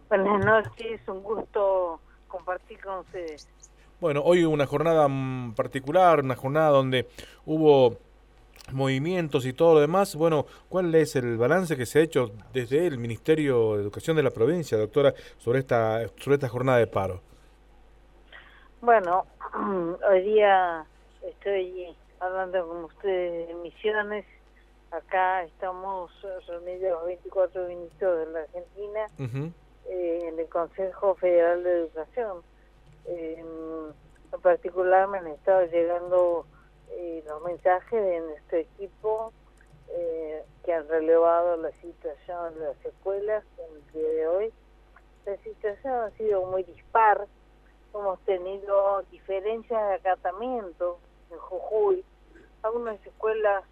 Buenas noches, un gusto compartir con ustedes. Bueno, hoy una jornada particular, una jornada donde hubo movimientos y todo lo demás. Bueno, ¿cuál es el balance que se ha hecho desde el Ministerio de Educación de la provincia, doctora, sobre esta jornada de paro? Bueno, hoy día estoy hablando con ustedes de Misiones. Acá estamos reunidos los 24 ministros de la Argentina Ujú. en el Consejo Federal de Educación. En particular me han estado llegando los mensajes de nuestro equipo que han relevado la situación de las escuelas en el día de hoy. La situación ha sido muy dispar. Hemos tenido diferencias de acatamiento en Jujuy. Algunas escuelas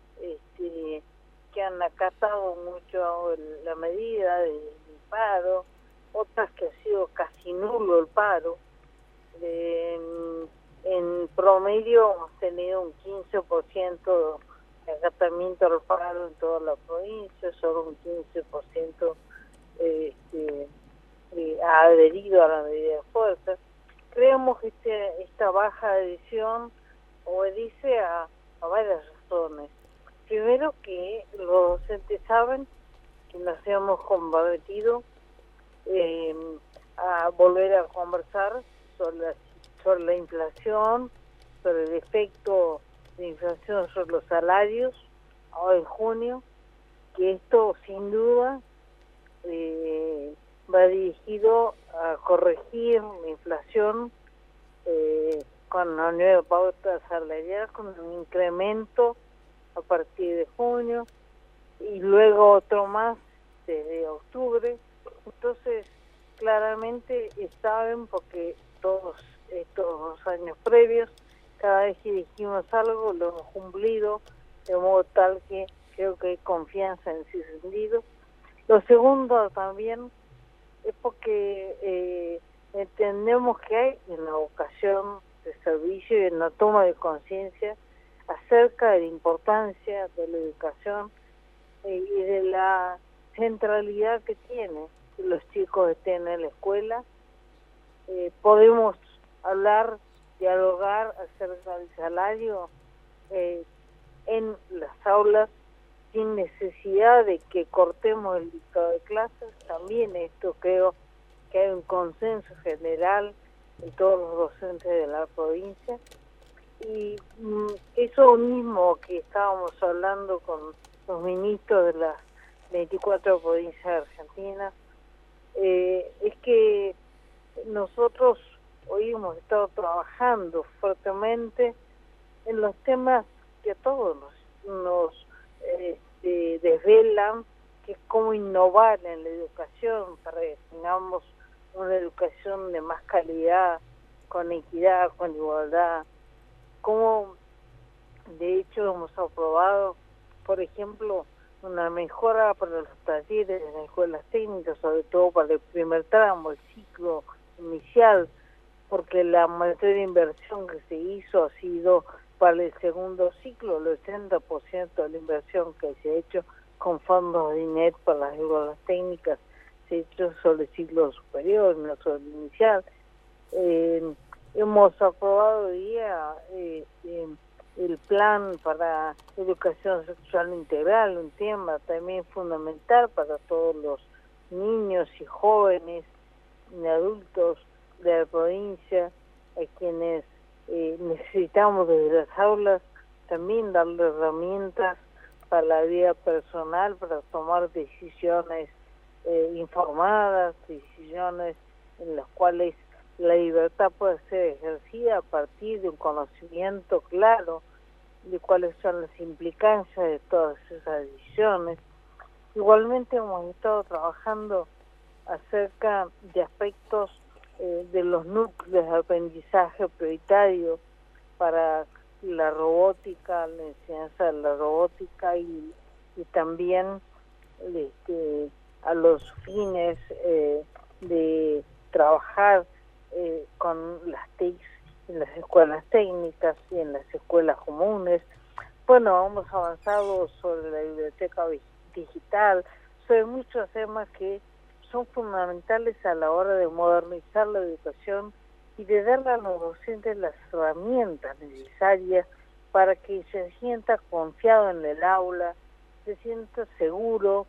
que han acatado mucho la medida del paro, otras que ha sido casi nulo el paro. En promedio hemos tenido un 15% de acatamiento al paro en toda la provincia, solo un 15% ha adherido a la medida de fuerza. Creemos que esta baja adhesión obedece a varias razones. Primero, que los docentes saben que nos hemos comprometido a volver a conversar sobre la inflación, sobre el efecto de inflación sobre los salarios ahora en junio, que esto sin duda va dirigido a corregir la inflación con la nueva pauta salarial, con un incremento a partir de junio y luego otro más desde octubre. Entonces, claramente saben, porque todos estos 2 años previos, cada vez que dijimos algo lo hemos cumplido, de modo tal que creo que hay confianza en ese sentido. Lo segundo también es porque entendemos que hay en la vocación de servicio y en la toma de conciencia acerca de la importancia de la educación y de la centralidad que tiene que los chicos estén en la escuela. Podemos hablar, dialogar acerca del salario en las aulas sin necesidad de que cortemos el dictado de clases. También esto creo que hay un consenso general en todos los docentes de la provincia. Y eso mismo que estábamos hablando con los ministros de las 24 provincias de Argentina, es que nosotros hoy hemos estado trabajando fuertemente en los temas que a todos nos desvelan, que es cómo innovar en la educación para que tengamos una educación de más calidad, con equidad, con igualdad. Como de hecho hemos aprobado, por ejemplo, una mejora para los talleres en las escuelas técnicas, sobre todo para el primer tramo, el ciclo inicial, porque la mayor inversión que se hizo ha sido para el segundo ciclo. El 80% de la inversión que se ha hecho con fondos de INET para las escuelas técnicas se ha hecho sobre el ciclo superior, no sobre el inicial. Hemos aprobado hoy día el plan para educación sexual integral, un tema también fundamental para todos los niños y jóvenes y adultos de la provincia, a quienes necesitamos desde las aulas también darle herramientas para la vida personal, para tomar decisiones informadas, decisiones en las cuales la libertad puede ser ejercida a partir de un conocimiento claro de cuáles son las implicancias de todas esas decisiones. Igualmente hemos estado trabajando acerca de aspectos de los núcleos de aprendizaje prioritario para la robótica, la enseñanza de la robótica y también a los fines de trabajar con las TICs en las escuelas técnicas y en las escuelas comunes. Bueno, hemos avanzado sobre la biblioteca digital, sobre muchos temas que son fundamentales a la hora de modernizar la educación y de darle a los docentes las herramientas necesarias para que se sienta confiado en el aula, se sienta seguro,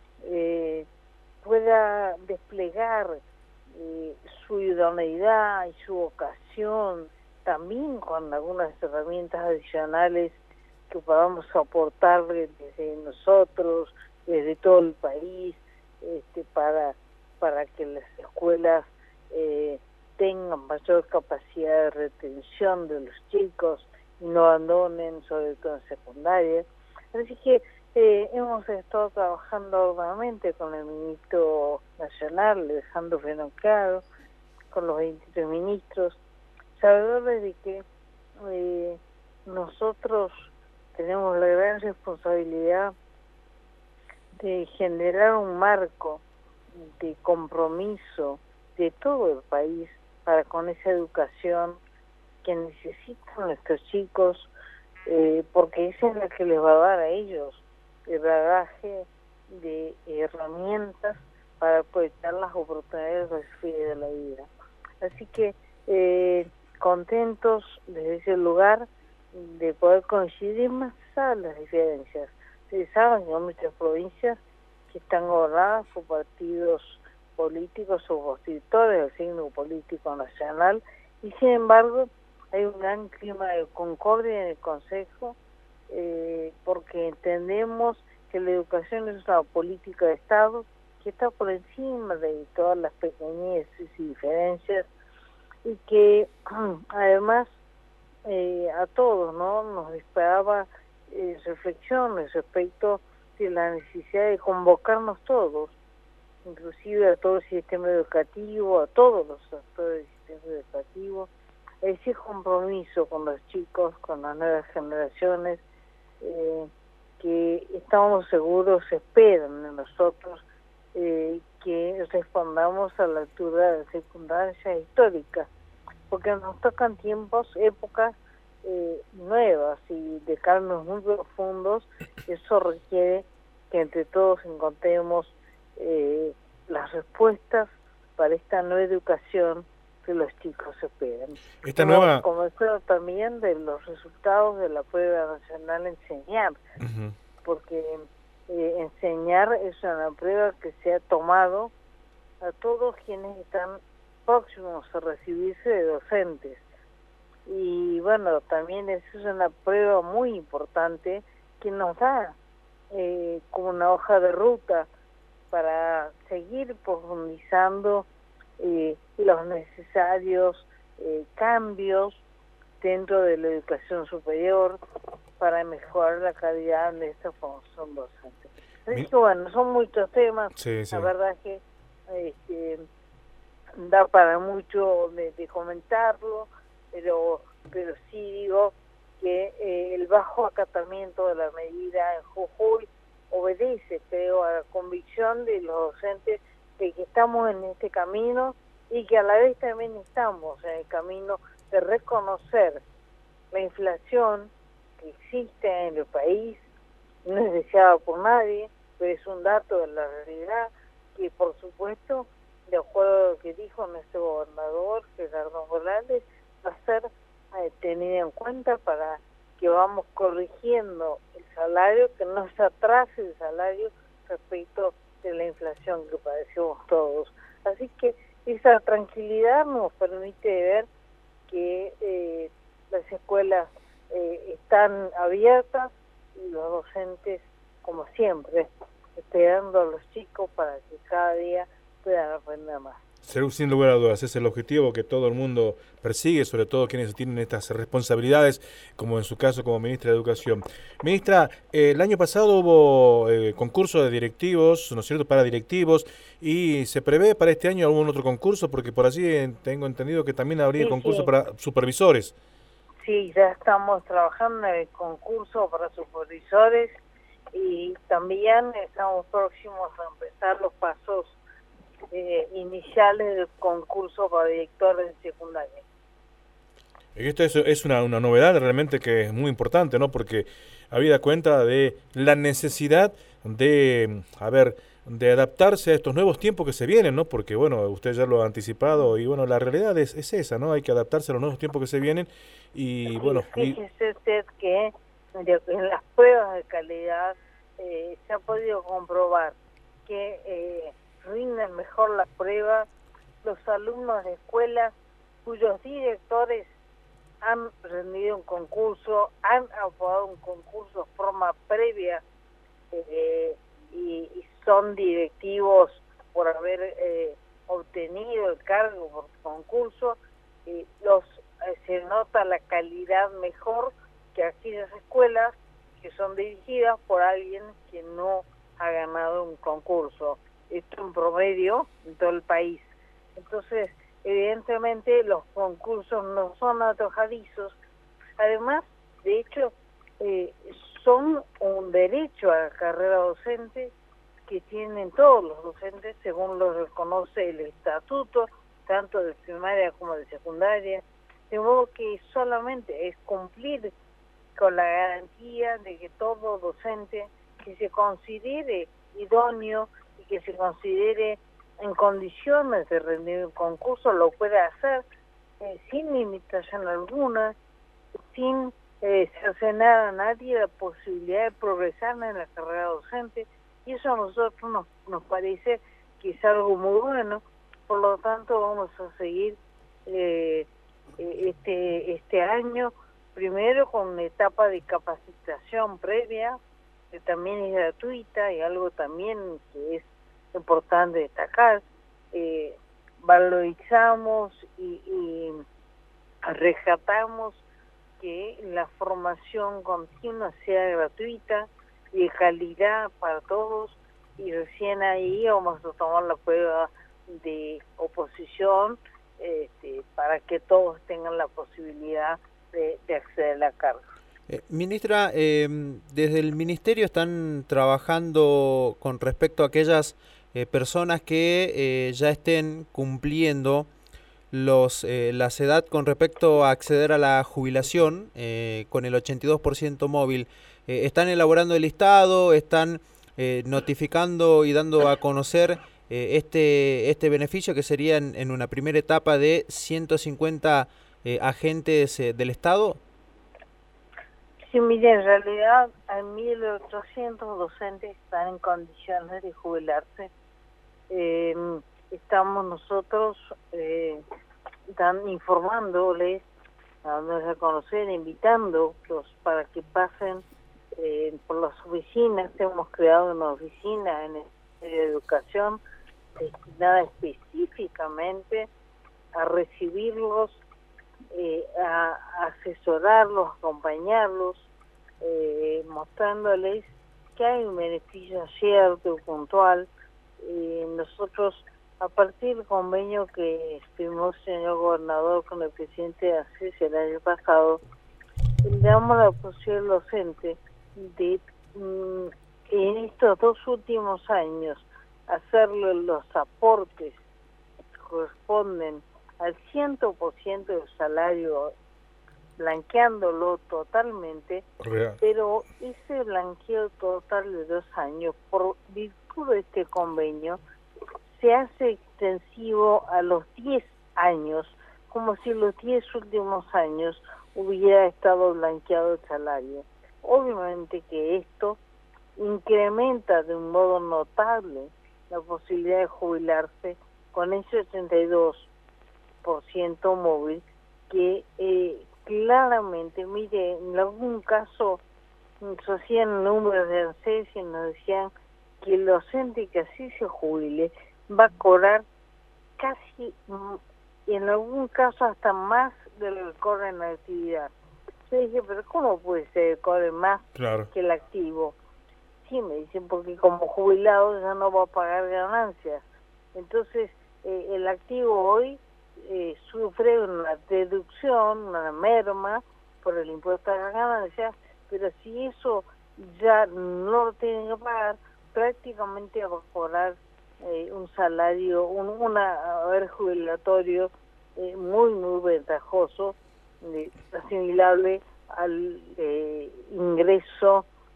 pueda desplegar su idoneidad y su vocación, también con algunas herramientas adicionales que podamos aportarle desde nosotros, desde todo el país, para que las escuelas tengan mayor capacidad de retención de los chicos y no abandonen, sobre todo en secundaria. Así que hemos estado trabajando arduamente con el ministro nacional, Alejandro Fenocaro, con los 23 ministros, sabedores de que nosotros tenemos la gran responsabilidad de generar un marco de compromiso de todo el país para con esa educación que necesitan nuestros chicos, porque esa es la que les va a dar a ellos el bagaje de herramientas para aprovechar las oportunidades de la vida. Así que contentos desde ese lugar de poder coincidir más allá de las diferencias. Ustedes saben que hay muchas provincias que están gobernadas por partidos políticos o opositores del signo político nacional, y sin embargo hay un gran clima de concordia en el Consejo, porque entendemos que la educación es una política de Estado que está por encima de todas las pequeñeces y diferencias, y que además a todos, ¿no?, nos disparaba reflexiones respecto de la necesidad de convocarnos todos, inclusive a todo el sistema educativo, a todos los actores del sistema educativo, ese compromiso con los chicos, con las nuevas generaciones, que estamos seguros esperan de nosotros, que respondamos a la altura de la circunstancia histórica, porque nos tocan tiempos, épocas nuevas y de cambios muy profundos. Eso requiere que entre todos encontremos las respuestas para esta nueva educación que los chicos esperan. Esta nueva... Como espero también de los resultados de la prueba nacional Enseñar, porque enseñar es una prueba que se ha tomado a todos quienes están próximos a recibirse de docentes. Y bueno, también es una prueba muy importante que nos da como una hoja de ruta para seguir profundizando los necesarios cambios dentro de la educación superior para mejorar la calidad de esta formación docente. Así que bueno, son muchos temas. Sí. La verdad es que da para mucho de comentarlo, pero sí digo que el bajo acatamiento de la medida en Jujuy obedece, creo, a la convicción de los docentes de que estamos en este camino y que a la vez también estamos en el camino de reconocer la inflación que existe en el país. No es deseada por nadie, pero es un dato de la realidad que, por supuesto, de acuerdo a lo que dijo nuestro gobernador Gerardo Morales, va a ser tenida en cuenta para que vamos corrigiendo el salario, que no se atrase el salario respecto de la inflación que padecemos todos. Así que esa tranquilidad nos permite ver que las escuelas están abiertas y los docentes, como siempre, esperando a los chicos para que cada día puedan aprender más. Sin lugar a dudas, es el objetivo que todo el mundo persigue, sobre todo quienes tienen estas responsabilidades, como en su caso como ministra de Educación. Ministra, el año pasado hubo concurso de directivos, ¿no es cierto?, para directivos, y se prevé para este año algún otro concurso, porque por allí tengo entendido que también habría concurso para supervisores. Sí, ya estamos trabajando en el concurso para supervisores y también estamos próximos a empezar los pasos iniciales del concurso para directores de secundaria. Esto es una novedad realmente que es muy importante, ¿no? Porque habida cuenta de la necesidad de, de adaptarse a estos nuevos tiempos que se vienen, ¿no? Porque, bueno, usted ya lo ha anticipado y, bueno, la realidad es esa, ¿no? Hay que adaptarse a los nuevos tiempos que se vienen y, Sí, bueno, fíjese usted que en las pruebas de calidad se ha podido comprobar que rinden mejor las pruebas los alumnos de escuelas cuyos directores han rendido un concurso, han aprobado un concurso de forma previa y son directivos por haber obtenido el cargo por concurso, se nota la calidad mejor que aquellas escuelas que son dirigidas por alguien que no ha ganado un concurso. Esto en promedio en todo el país. Entonces, evidentemente los concursos no son antojadizos. Además, de hecho, son un derecho a la carrera docente que tienen todos los docentes según lo reconoce el estatuto, tanto de primaria como de secundaria, de modo que solamente es cumplir con la garantía de que todo docente que se considere idóneo y que se considere en condiciones de rendir un concurso lo pueda hacer sin limitación alguna, sin cercenar a nadie la posibilidad de progresar en la carrera docente, y eso a nosotros nos parece que es algo muy bueno. Por lo tanto vamos a seguir este año primero con una etapa de capacitación previa que también es gratuita y algo también que es importante destacar. Valorizamos y rescatamos que la formación continua sea gratuita y de calidad para todos, y recién ahí vamos a tomar la prueba de oposición para que todos tengan la posibilidad de acceder a la carga. Ministra, desde el Ministerio están trabajando con respecto a aquellas personas que ya estén cumpliendo la edad con respecto a acceder a la jubilación con el 82% móvil. ¿Están elaborando el listado? ¿Están notificando y dando a conocer este beneficio que sería en una primera etapa de 150 agentes del Estado? Sí, mire, en realidad hay 1.800 docentes que están en condiciones de jubilarse. Estamos nosotros informándoles, dándoles a conocer, invitándolos para que pasen por las oficinas. Hemos creado una oficina en el Ministerio de Educación destinada específicamente a recibirlos, a asesorarlos, acompañarlos, mostrándoles que hay un beneficio cierto, puntual. Nosotros, a partir del convenio que firmó el señor gobernador con el presidente de ACES el año pasado, le damos la posibilidad al docente de, en estos 2 últimos años, hacerle los aportes que corresponden al 100% del salario, blanqueándolo totalmente. Real. Pero ese blanqueo total de 2 años, por virtud de este convenio, se hace extensivo a los 10 años, como si los 10 últimos años hubiera estado blanqueado el salario. Obviamente que esto incrementa de un modo notable la posibilidad de jubilarse con ese 82% móvil que claramente, mire, en algún caso se hacían números de ANSES y nos decían que el docente que así se jubile va a cobrar casi, en algún caso hasta más de lo que cobra en la actividad. Yo dije, pero ¿cómo puede ser que cobre más que el activo? Sí, me dicen, porque como jubilado ya no va a pagar ganancias. Entonces, el activo hoy sufre una deducción, una merma por el impuesto a las ganancias, pero si eso ya no lo tienen que pagar, prácticamente va a cobrar un salario, un haber jubilatorio muy, muy ventajoso, asimilable al ingreso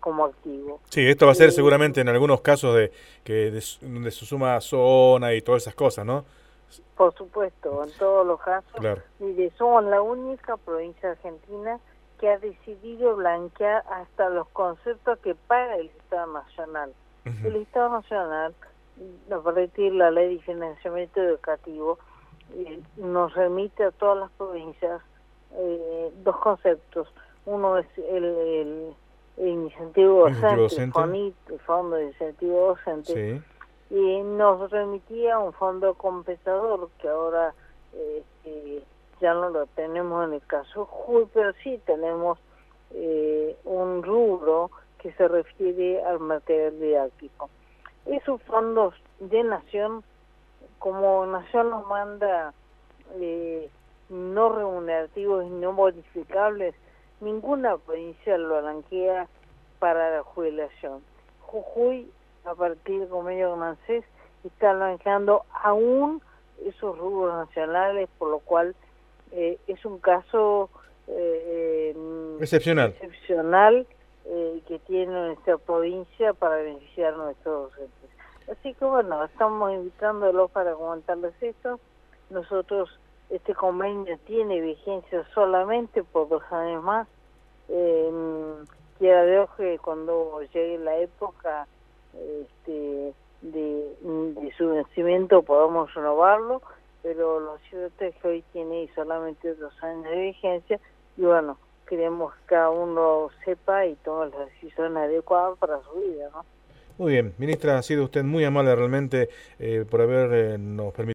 como activo. Sí, esto va a ser seguramente en algunos casos donde se suma zona y todas esas cosas, ¿no? Por supuesto, en todos los casos. Claro. Mire, somos la única provincia argentina que ha decidido blanquear hasta los conceptos que paga el Estado Nacional. Uh-huh. El Estado Nacional, a partir de la Ley de Financiamiento Educativo, nos remite a todas las provincias dos conceptos. Uno es el incentivo docente, el Fondo de Incentivo Docente, sí. Y nos remitía un fondo compensador que ahora ya no lo tenemos en el caso Jujuy, pero sí tenemos un rubro que se refiere al material didáctico. Esos fondos de Nación, como Nación nos manda no remunerativos y no modificables, ninguna provincia lo blanquea para la jubilación. Jujuy, a partir del convenio con ANSES, está blanqueando aún esos rubros nacionales, por lo cual es un caso excepcional que tiene nuestra provincia para beneficiar a nuestros docentes. Así que bueno, estamos invitándolos para comentarles esto. Nosotros, este convenio tiene vigencia solamente por 2 años más. Quiera Dios que cuando llegue la época de su vencimiento podamos renovarlo, pero lo cierto es que hoy tiene solamente 2 años de vigencia y bueno, queremos que cada uno sepa y tome las decisiones adecuadas para su vida, ¿no? Muy bien, ministra, ha sido usted muy amable realmente por habernos permitido